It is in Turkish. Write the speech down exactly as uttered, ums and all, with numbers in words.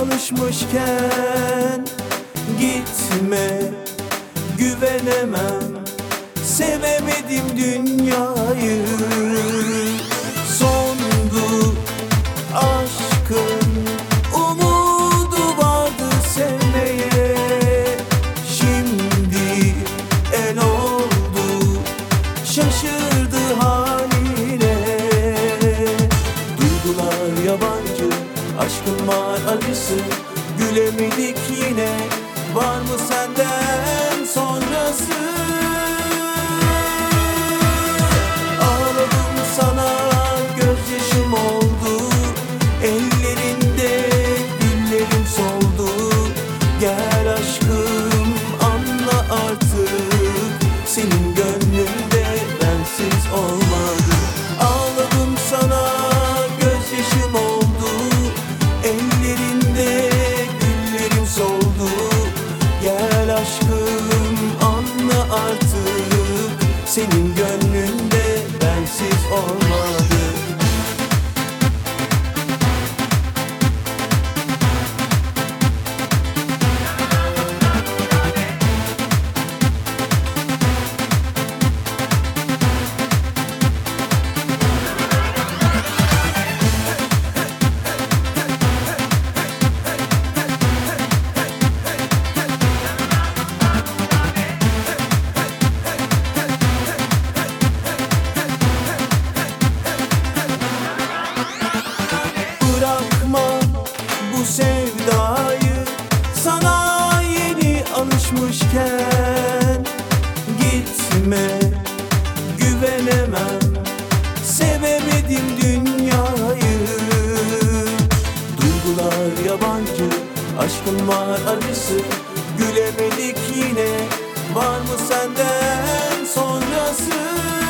alışmışken gitme, güvenemem, sevemedim dünyayı. Sondu aşkın, umudu vardı sevmeye. Şimdi el oldu, şaşırdı haline. Duygular yabancı, aşkın var acısı, gülemedik yine. Var mı senden sonrası? Ağladım sana, gözyaşım oldu, ellerinde güllerim soldu. Gel aşkım, anla artık, senin gönlünde bensiz olmadı. Ağladım sana, gözyaşım oldu, ellerinde güllerim soldu. Gel aşkım, anla artık, senin gönlünde bensiz olmadı. Bırakma bu sevdayı, sana yeni alışmışken. Gitme, güvenemem, sevemedim dünyayı. Duygular yabancı, aşkın var acısı, gülemedik yine. Var mı senden sonrası?